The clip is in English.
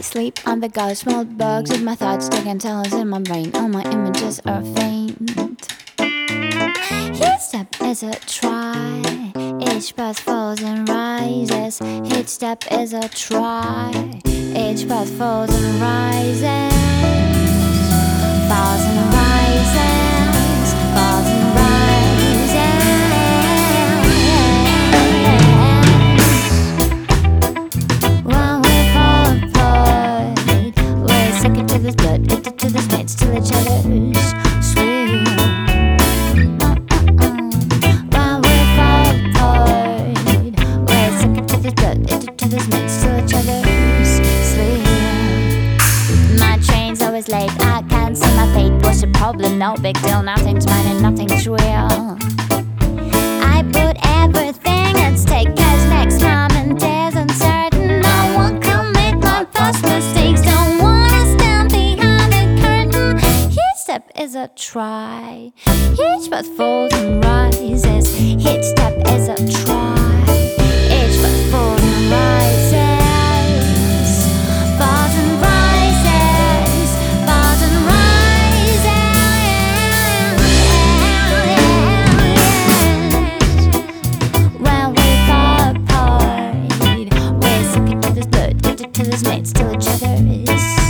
sleep on the couch, small bugs with my thoughts taking tellers in my brain. All my images are faint. Each step is a try, each path falls and rises. Each step is a try, each path falls and rises. Falls and rises, falls and rises. When we fall apart, we're second to this blood, addicted to this mates till each other's sweet. When we fall apart, we're second to this blood, addicted to this mates till each other's sleep. My train's always late, I can't see my fate. What's the problem? No big deal, nothing's mine and nothing's real. I put everything at stake, cause next moment is uncertain. No one can make my past mistakes, don't wanna stand behind the curtain. Each step is a try, each path falls and rises. Each step is a try, each path falls and rises. Falls and rises, falls and rises. When we fall apart, we're sinking to this blood, addicted to this mates till each other is